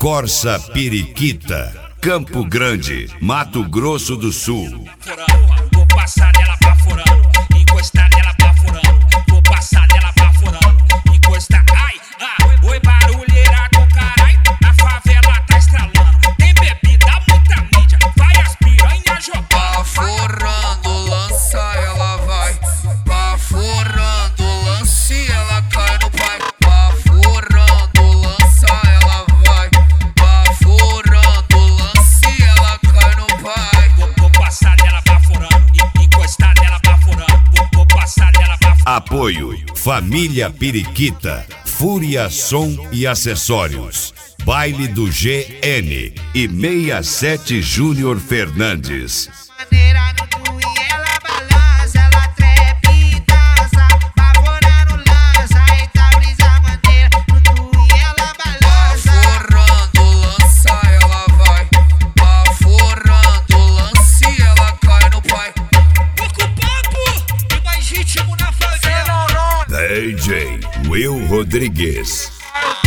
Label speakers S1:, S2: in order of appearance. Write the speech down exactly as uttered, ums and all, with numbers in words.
S1: Corsa Periquita, Campo Grande, Mato Grosso do Sul.
S2: Vou passar nela baforando, encostar nela baforando. Vou passar nela baforando, encostar. Ai, ah, oi barulheira do carai, a favela tá estralando. Tem bebida, muita mídia, vai as piranha jogando.
S3: Baforando, lança, ela vai. Baforando, lance, ela cai no pai. Baforando, lança, ela vai. Baforando, lance, ela cai no pai.
S2: Vou, vou passar nela baforando, encostar nela baforando. Vou, vou passar nela baforando.
S1: Apoio Família Periquita, Fúria Som e Acessórios, Baile do G N e sessenta e sete Júnior Fernandes.
S4: Maneira no twin, ela balança, ela trepa e dança. Baforando lança, eita brisa maneira. No twin ela balança.
S3: Baforando, lança, ela vai. Baforando, lance, ela cai no pai.
S2: Pouco papo e mais ritmo na favela.
S1: D J Will Rodrigues.